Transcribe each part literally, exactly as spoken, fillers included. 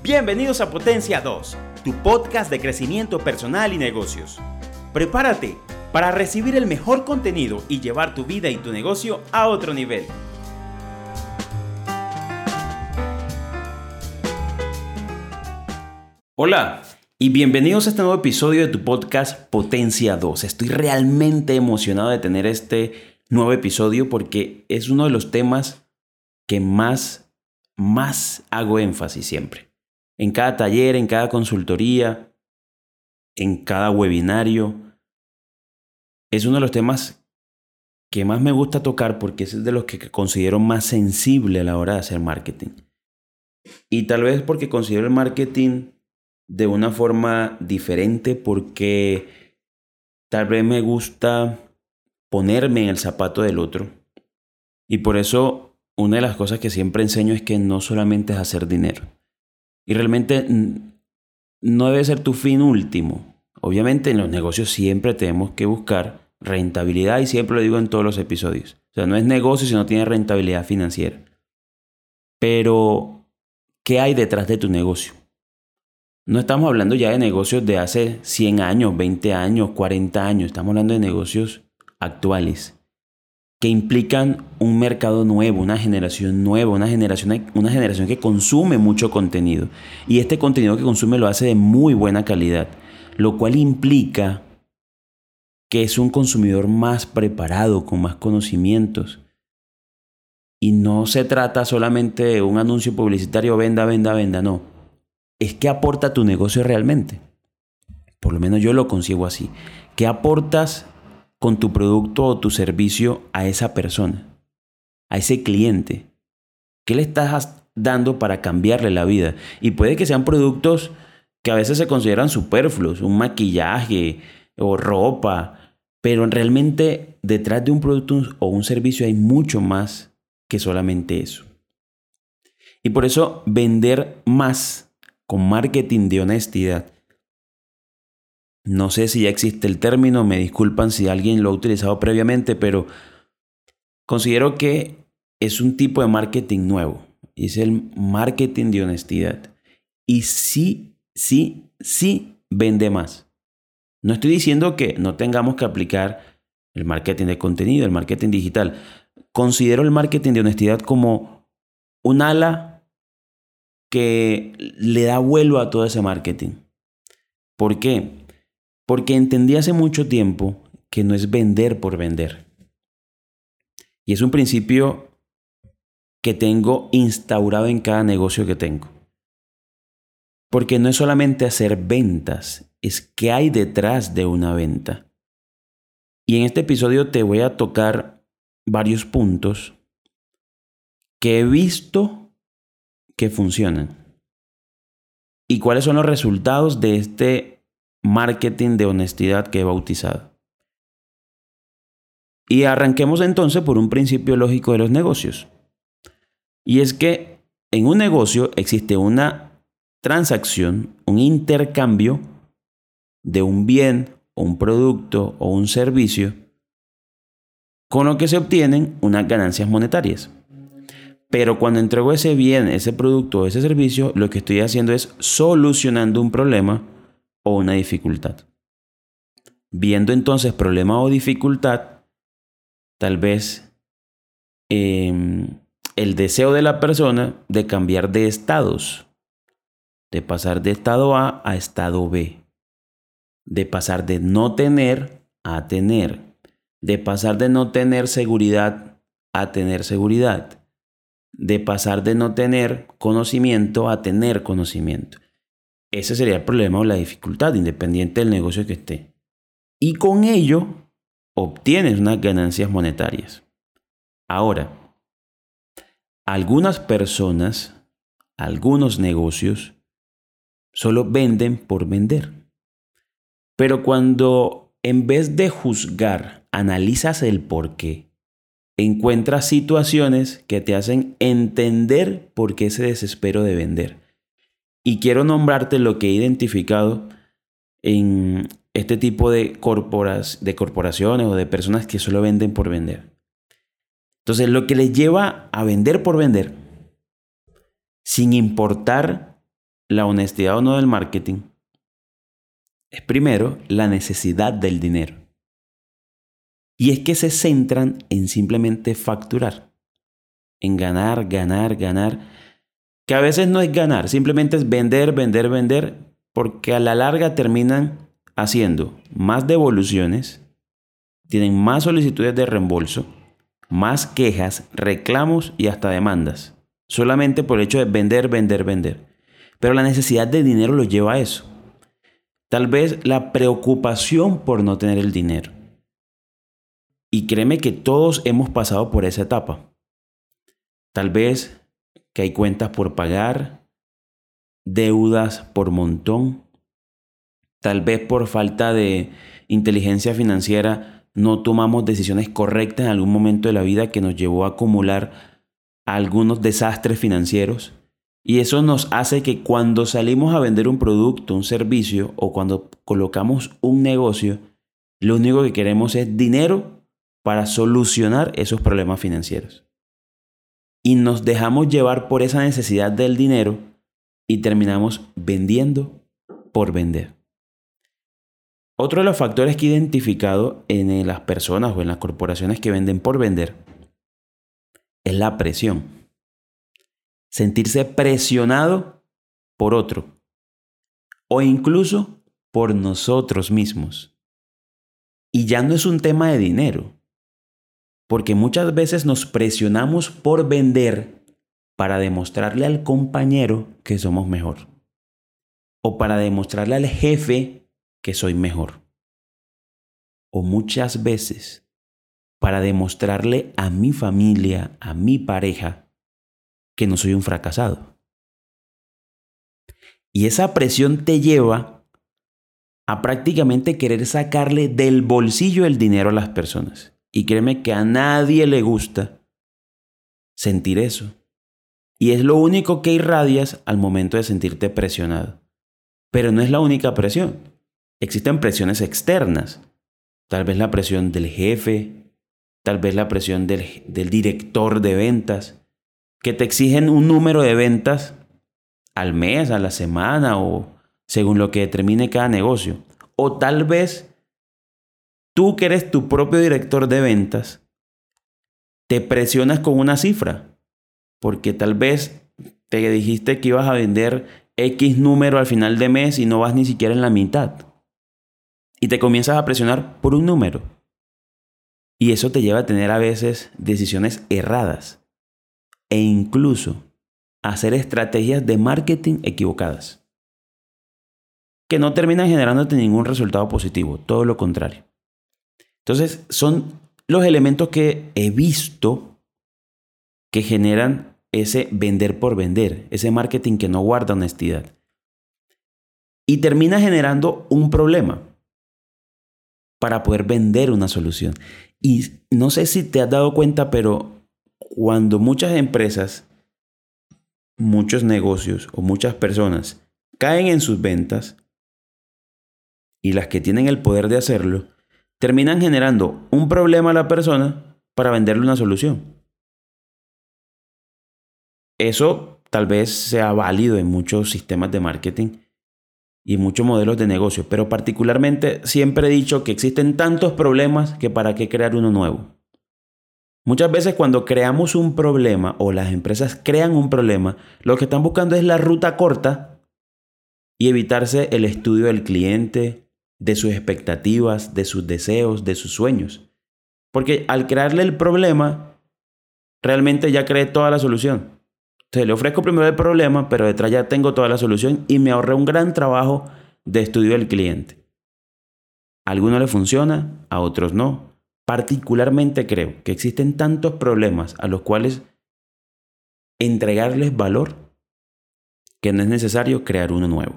Bienvenidos a Potencia dos, tu podcast de crecimiento personal y negocios. Prepárate para recibir el mejor contenido y llevar tu vida y tu negocio a otro nivel. Hola y bienvenidos a este nuevo episodio de tu podcast Potencia dos. Estoy realmente emocionado de tener este nuevo episodio porque es uno de los temas que más, más hago énfasis siempre. En cada taller, en cada consultoría, en cada webinario. Es uno de los temas que más me gusta tocar porque es de los que considero más sensible a la hora de hacer marketing. Y tal vez porque considero el marketing de una forma diferente, porque tal vez me gusta ponerme en el zapato del otro. Y por eso una de las cosas que siempre enseño es que no solamente es hacer dinero. Y realmente no debe ser tu fin último. Obviamente en los negocios siempre tenemos que buscar rentabilidad y siempre lo digo en todos los episodios. O sea, no es negocio si no tiene rentabilidad financiera. Pero, ¿qué hay detrás de tu negocio? No estamos hablando ya de negocios de hace cien años, veinte años, cuarenta años. Estamos hablando de negocios actuales que implican un mercado nuevo, una generación nueva, una generación, una generación que consume mucho contenido. Y este contenido que consume lo hace de muy buena calidad, lo cual implica que es un consumidor más preparado, con más conocimientos. Y no se trata solamente de un anuncio publicitario, venda, venda, venda, no. Es qué aporta tu negocio realmente. Por lo menos yo lo concibo así. ¿Qué aportas con tu producto o tu servicio a esa persona, a ese cliente? ¿Qué le estás dando para cambiarle la vida? Y puede que sean productos que a veces se consideran superfluos, un maquillaje o ropa, pero realmente detrás de un producto o un servicio hay mucho más que solamente eso. Y por eso vender más con marketing de honestidad. No sé si ya existe el término, me disculpan si alguien lo ha utilizado previamente, pero considero que es un tipo de marketing nuevo. Y es el marketing de honestidad. Y sí, sí, sí vende más. No estoy diciendo que no tengamos que aplicar el marketing de contenido, el marketing digital. Considero el marketing de honestidad como un ala que le da vuelo a todo ese marketing. ¿Por qué? Porque entendí hace mucho tiempo que no es vender por vender. Y es un principio que tengo instaurado en cada negocio que tengo. Porque no es solamente hacer ventas, es qué hay detrás de una venta. Y en este episodio te voy a tocar varios puntos que he visto que funcionan. ¿Y cuáles son los resultados de este marketing de honestidad que he bautizado? Y arranquemos entonces por un principio lógico de los negocios. Y es que en un negocio existe una transacción, un intercambio de un bien o un producto o un servicio con lo que se obtienen unas ganancias monetarias. Pero cuando entrego ese bien, ese producto o ese servicio, lo que estoy haciendo es solucionando un problema o una dificultad. Viendo entonces problema o dificultad, tal vez eh, el deseo de la persona de cambiar de estados, de pasar de estado A a estado B, de pasar de no tener a tener, de pasar de no tener seguridad a tener seguridad, de pasar de no tener conocimiento a tener conocimiento. Ese sería el problema o la dificultad, independiente del negocio que esté. Y con ello obtienes unas ganancias monetarias. Ahora, algunas personas, algunos negocios, solo venden por vender. Pero cuando en vez de juzgar, analizas el porqué, encuentras situaciones que te hacen entender por qué ese desespero de vender. Y quiero nombrarte lo que he identificado en este tipo de, corporas, de corporaciones o de personas que solo venden por vender. Entonces, lo que les lleva a vender por vender, sin importar la honestidad o no del marketing es primero la necesidad del dinero. Y es que se centran en simplemente facturar, en ganar, ganar, ganar, que a veces no es ganar, simplemente es vender, vender, vender, porque a la larga terminan haciendo más devoluciones, tienen más solicitudes de reembolso, más quejas, reclamos y hasta demandas, solamente por el hecho de vender, vender, vender. Pero la necesidad de dinero los lleva a eso. Tal vez la preocupación por no tener el dinero. Y créeme que todos hemos pasado por esa etapa. Tal vez que hay cuentas por pagar, deudas por montón. Tal vez por falta de inteligencia financiera no tomamos decisiones correctas en algún momento de la vida que nos llevó a acumular algunos desastres financieros. Y eso nos hace que cuando salimos a vender un producto, un servicio o cuando colocamos un negocio, lo único que queremos es dinero para solucionar esos problemas financieros. Y nos dejamos llevar por esa necesidad del dinero y terminamos vendiendo por vender. Otro de los factores que he identificado en las personas o en las corporaciones que venden por vender es la presión. Sentirse presionado por otro o incluso por nosotros mismos. Y ya no es un tema de dinero, porque muchas veces nos presionamos por vender para demostrarle al compañero que somos mejor o para demostrarle al jefe que soy mejor. O muchas veces para demostrarle a mi familia, a mi pareja, que no soy un fracasado. Y esa presión te lleva a prácticamente querer sacarle del bolsillo el dinero a las personas. Y créeme que a nadie le gusta sentir eso. Y es lo único que irradias al momento de sentirte presionado. Pero no es la única presión. Existen presiones externas. Tal vez la presión del jefe, tal vez la presión del, del director de ventas, que te exigen un número de ventas al mes, a la semana o según lo que determine cada negocio. O tal vez tú que eres tu propio director de ventas, te presionas con una cifra, porque tal vez te dijiste que ibas a vender X número al final de mes y no vas ni siquiera en la mitad. Y te comienzas a presionar por un número. Y eso te lleva a tener a veces decisiones erradas e incluso a hacer estrategias de marketing equivocadas que no terminan generándote ningún resultado positivo, todo lo contrario. Entonces son los elementos que he visto que generan ese vender por vender, ese marketing que no guarda honestidad. Y termina generando un problema para poder vender una solución. Y no sé si te has dado cuenta, pero cuando muchas empresas, muchos negocios o muchas personas caen en sus ventas, y las que tienen el poder de hacerlo, terminan generando un problema a la persona para venderle una solución. Eso tal vez sea válido en muchos sistemas de marketing y muchos modelos de negocio, pero particularmente siempre he dicho que existen tantos problemas que para qué crear uno nuevo. Muchas veces cuando creamos un problema o las empresas crean un problema, lo que están buscando es la ruta corta y evitarse el estudio del cliente, de sus expectativas, de sus deseos, de sus sueños. Porque al crearle el problema, realmente ya creé toda la solución. Entonces le ofrezco primero el problema, pero detrás ya tengo toda la solución y me ahorré un gran trabajo de estudio del cliente. A algunos le funciona, a otros no. Particularmente creo que existen tantos problemas a los cuales entregarles valor que no es necesario crear uno nuevo.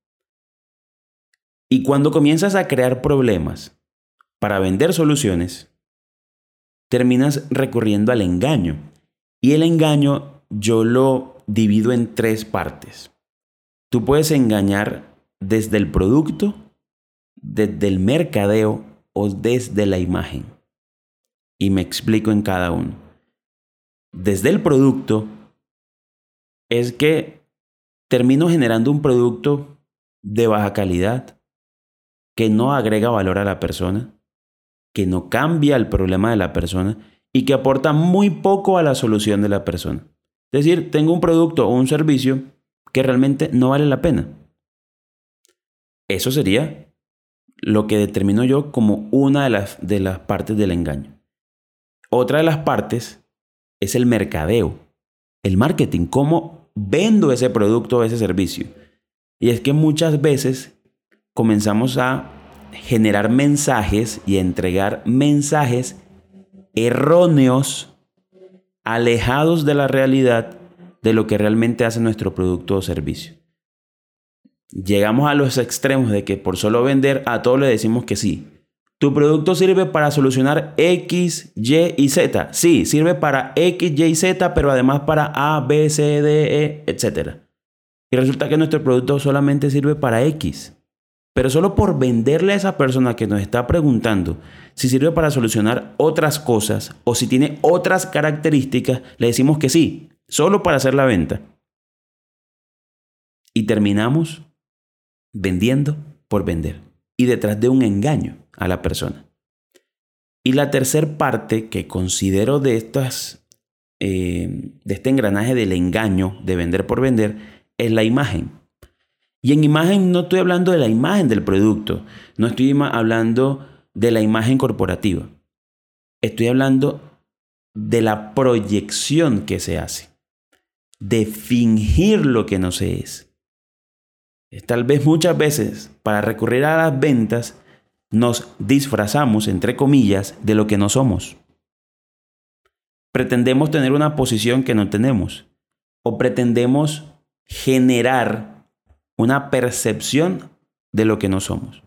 Y cuando comienzas a crear problemas para vender soluciones, terminas recurriendo al engaño. Y el engaño yo lo divido en tres partes. Tú puedes engañar desde el producto, desde el mercadeo o desde la imagen. Y me explico en cada uno. Desde el producto es que termino generando un producto de baja calidad que no agrega valor a la persona, que no cambia el problema de la persona y que aporta muy poco a la solución de la persona. Es decir, tengo un producto o un servicio que realmente no vale la pena. Eso sería lo que determino yo como una de las, de las partes del engaño. Otra de las partes es el mercadeo, el marketing, cómo vendo ese producto o ese servicio. Y es que muchas veces comenzamos a generar mensajes y a entregar mensajes erróneos, alejados de la realidad de lo que realmente hace nuestro producto o servicio. Llegamos a los extremos de que por solo vender a todos le decimos que sí. ¿Tu producto sirve para solucionar X, Y y Z? Sí, sirve para X, Y y Z, pero además para A, B, C, D, E, etcétera. Y resulta que nuestro producto solamente sirve para X. Pero solo por venderle a esa persona que nos está preguntando si sirve para solucionar otras cosas o si tiene otras características, le decimos que sí, solo para hacer la venta. Y terminamos vendiendo por vender y detrás de un engaño a la persona. Y la tercera parte que considero de, estas, eh, de este engranaje del engaño de vender por vender es la imagen. Y en imagen no estoy hablando de la imagen del producto, no estoy hablando de la imagen corporativa. Estoy hablando de la proyección que se hace, de fingir lo que no se es. Tal vez muchas veces para recurrir a las ventas nos disfrazamos, entre comillas, de lo que no somos. Pretendemos tener una posición que no tenemos o pretendemos generar una percepción de lo que no somos.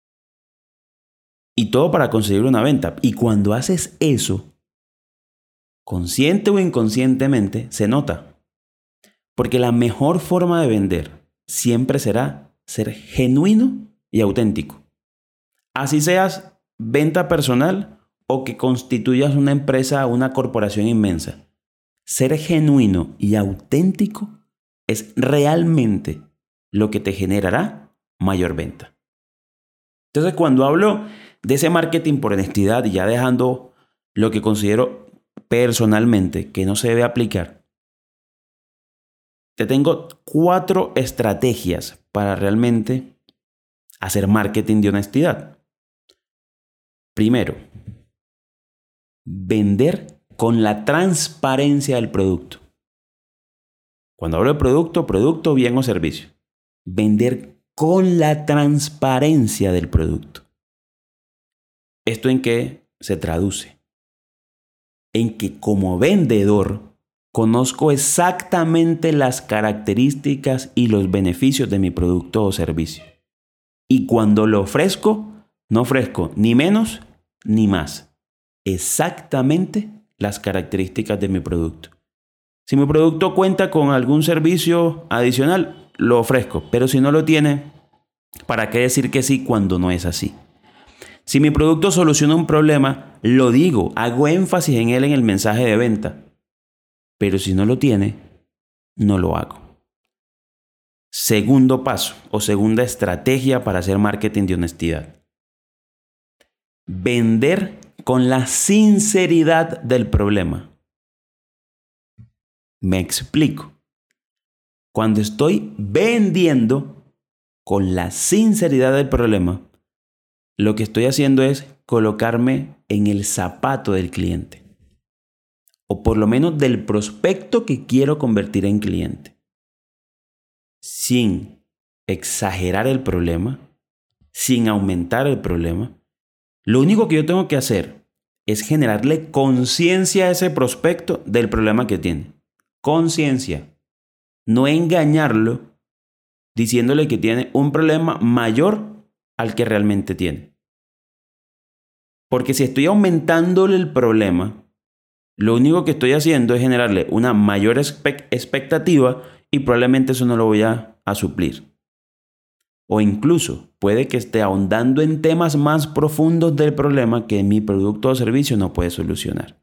Y todo para conseguir una venta. Y cuando haces eso, consciente o inconscientemente, se nota. Porque la mejor forma de vender siempre será ser genuino y auténtico. Así seas venta personal o que constituyas una empresa o una corporación inmensa. Ser genuino y auténtico es realmente lo que te generará mayor venta. Entonces, cuando hablo de ese marketing por honestidad y ya dejando lo que considero personalmente que no se debe aplicar, te tengo cuatro estrategias para realmente hacer marketing de honestidad. Primero, vender con la transparencia del producto. Cuando hablo de producto, producto, bien o servicio. Vender con la transparencia del producto. ¿Esto en qué se traduce? En que como vendedor conozco exactamente las características y los beneficios de mi producto o servicio. Y cuando lo ofrezco, no ofrezco ni menos ni más. Exactamente las características de mi producto. Si mi producto cuenta con algún servicio adicional, lo ofrezco. Pero si no lo tiene, ¿para qué decir que sí cuando no es así? Si mi producto soluciona un problema, lo digo, hago énfasis en él en el mensaje de venta. Pero si no lo tiene, no lo hago. Segundo paso o segunda estrategia para hacer marketing de honestidad. Vender con la sinceridad del problema. Me explico. Cuando estoy vendiendo con la sinceridad del problema, lo que estoy haciendo es colocarme en el zapato del cliente. O por lo menos del prospecto que quiero convertir en cliente. Sin exagerar el problema, sin aumentar el problema. Lo único que yo tengo que hacer es generarle conciencia a ese prospecto del problema que tiene. Conciencia. No engañarlo diciéndole que tiene un problema mayor al que realmente tiene. Porque si estoy aumentándole el problema, lo único que estoy haciendo es generarle una mayor expectativa y probablemente eso no lo voy a, a suplir. O incluso puede que esté ahondando en temas más profundos del problema que mi producto o servicio no puede solucionar.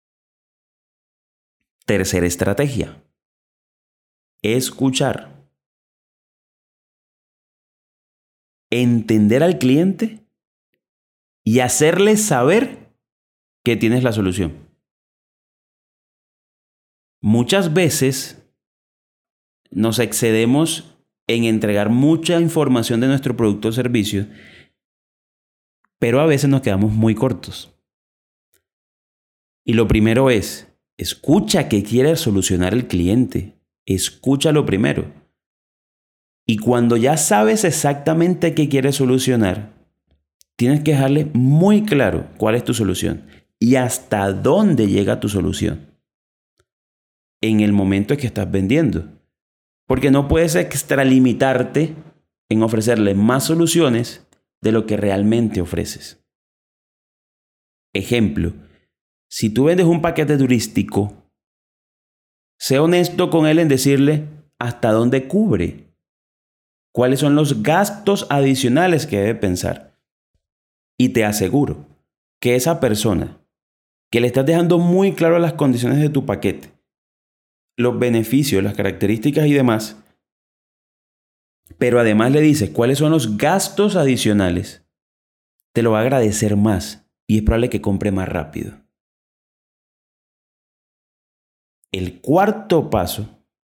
Tercera estrategia. Escuchar. entender al cliente y hacerle saber que tienes la solución. Muchas veces nos excedemos en entregar mucha información de nuestro producto o servicio, pero a veces nos quedamos muy cortos. Y lo primero es, escucha qué quiere solucionar el cliente. Escúchalo primero. Y cuando ya sabes exactamente qué quiere solucionar, tienes que dejarle muy claro cuál es tu solución y hasta dónde llega tu solución en el momento en que estás vendiendo. Porque no puedes extralimitarte en ofrecerle más soluciones de lo que realmente ofreces. Ejemplo, si tú vendes un paquete turístico, sé honesto con él en decirle hasta dónde cubre, cuáles son los gastos adicionales que debe pensar. Y te aseguro que esa persona que le estás dejando muy claro las condiciones de tu paquete, los beneficios, las características y demás, pero además le dices cuáles son los gastos adicionales, te lo va a agradecer más y es probable que compre más rápido. El cuarto paso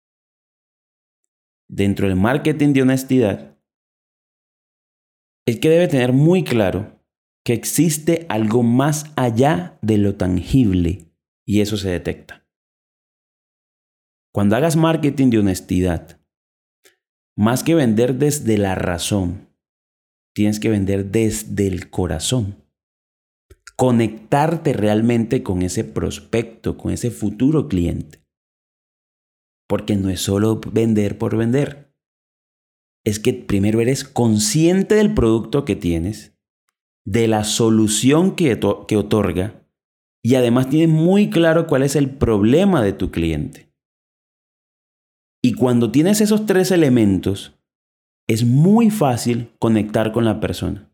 dentro del marketing de honestidad es que debe tener muy claro que existe algo más allá de lo tangible y eso se detecta. Cuando hagas marketing de honestidad, más que vender desde la razón, tienes que vender desde el corazón. Conectarte realmente con ese prospecto, con ese futuro cliente. Porque no es solo vender por vender. Es que primero eres consciente del producto que tienes, de la solución que, que otorga y además tienes muy claro cuál es el problema de tu cliente. Y cuando tienes esos tres elementos, es muy fácil conectar con la persona.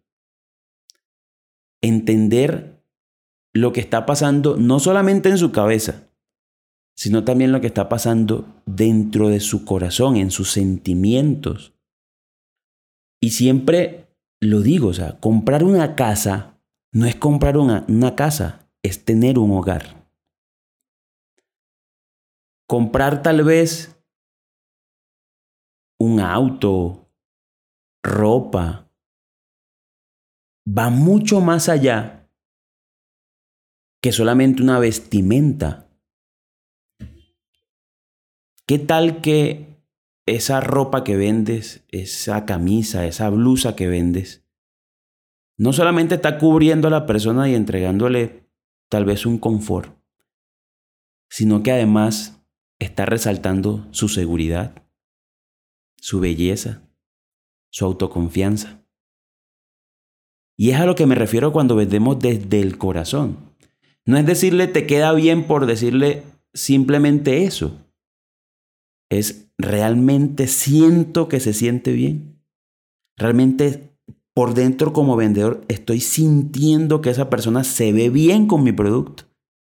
Entender lo que está pasando no solamente en su cabeza, sino también lo que está pasando dentro de su corazón, en sus sentimientos. Y siempre lo digo, o sea, comprar una casa no es comprar una, una casa, es tener un hogar. Comprar tal vez un auto, ropa, va mucho más allá que solamente una vestimenta. ¿Qué tal que esa ropa que vendes, esa camisa, esa blusa que vendes, no solamente está cubriendo a la persona y entregándole tal vez un confort, sino que además está resaltando su seguridad, su belleza, su autoconfianza? Y es a lo que me refiero cuando vendemos desde el corazón. No es decirle te queda bien por decirle simplemente eso. Es realmente siento que se siente bien. Realmente por dentro como vendedor estoy sintiendo que esa persona se ve bien con mi producto.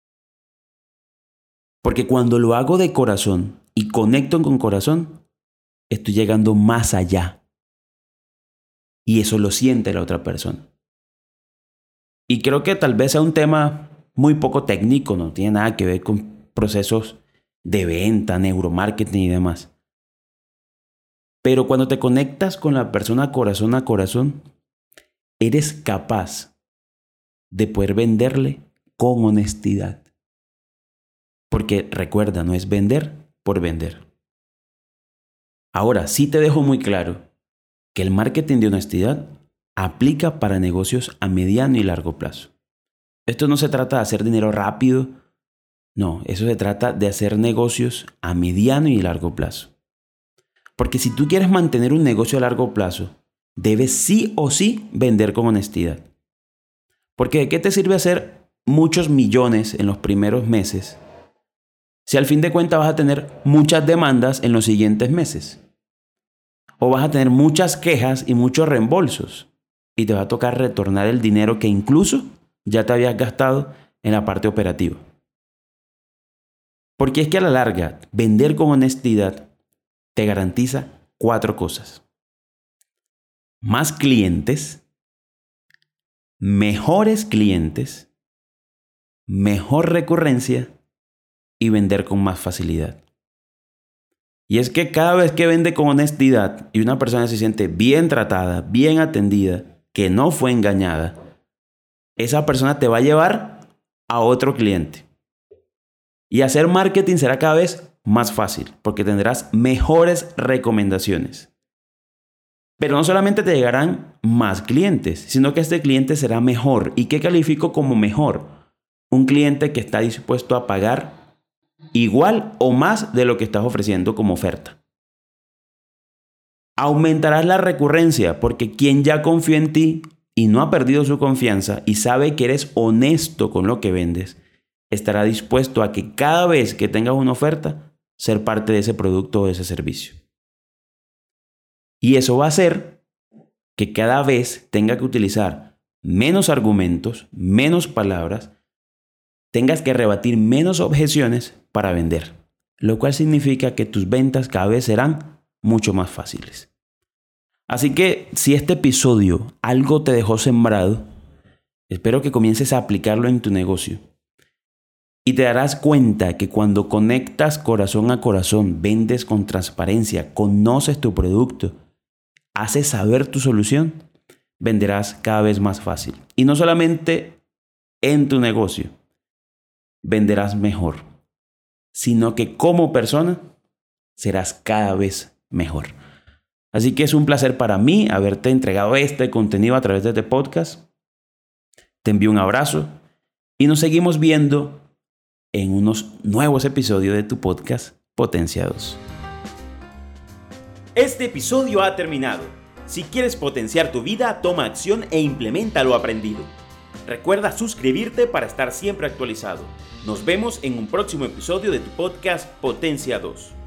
Porque cuando lo hago de corazón y conecto con corazón, estoy llegando más allá. Y eso lo siente la otra persona. Y creo que tal vez sea un tema muy poco técnico, no tiene nada que ver con procesos de venta, neuromarketing y demás. Pero cuando te conectas con la persona corazón a corazón, eres capaz de poder venderle con honestidad. Porque recuerda, no es vender por vender. Ahora, sí te dejo muy claro que el marketing de honestidad aplica para negocios a mediano y largo plazo. Esto no se trata de hacer dinero rápido, no, eso se trata de hacer negocios a mediano y largo plazo. Porque si tú quieres mantener un negocio a largo plazo, debes sí o sí vender con honestidad. Porque ¿de qué te sirve hacer muchos millones en los primeros meses si al fin de cuentas vas a tener muchas demandas en los siguientes meses? O vas a tener muchas quejas y muchos reembolsos y te va a tocar retornar el dinero que incluso ya te habías gastado en la parte operativa. Porque es que a la larga, vender con honestidad te garantiza cuatro cosas. más clientes, mejores clientes, mejor recurrencia y vender con más facilidad. Y es que cada vez que vende con honestidad y una persona se siente bien tratada, bien atendida, que no fue engañada, esa persona te va a llevar a otro cliente. Y hacer marketing será cada vez más fácil porque tendrás mejores recomendaciones. Pero no solamente te llegarán más clientes, sino que este cliente será mejor. ¿Y qué califico como mejor? Un cliente que está dispuesto a pagar igual o más de lo que estás ofreciendo como oferta. Aumentarás la recurrencia porque quien ya confió en ti y no ha perdido su confianza y sabe que eres honesto con lo que vendes, estará dispuesto a que cada vez que tengas una oferta, ser parte de ese producto o de ese servicio. Y eso va a hacer que cada vez tenga que utilizar menos argumentos, menos palabras, tengas que rebatir menos objeciones para vender, lo cual significa que tus ventas cada vez serán mucho más fáciles. Así que si este episodio algo te dejó sembrado, espero que comiences a aplicarlo en tu negocio. Y te darás cuenta que cuando conectas corazón a corazón, vendes con transparencia, conoces tu producto, haces saber tu solución, venderás cada vez más fácil. Y no solamente en tu negocio, venderás mejor, sino que como persona serás cada vez mejor. Así que es un placer para mí haberte entregado este contenido a través de este podcast. Te envío un abrazo y nos seguimos viendo en unos nuevos episodios de tu podcast Potencia dos. Este episodio ha terminado. Si quieres potenciar tu vida, toma acción e implementa lo aprendido. Recuerda suscribirte para estar siempre actualizado. Nos vemos en un próximo episodio de tu podcast Potencia dos.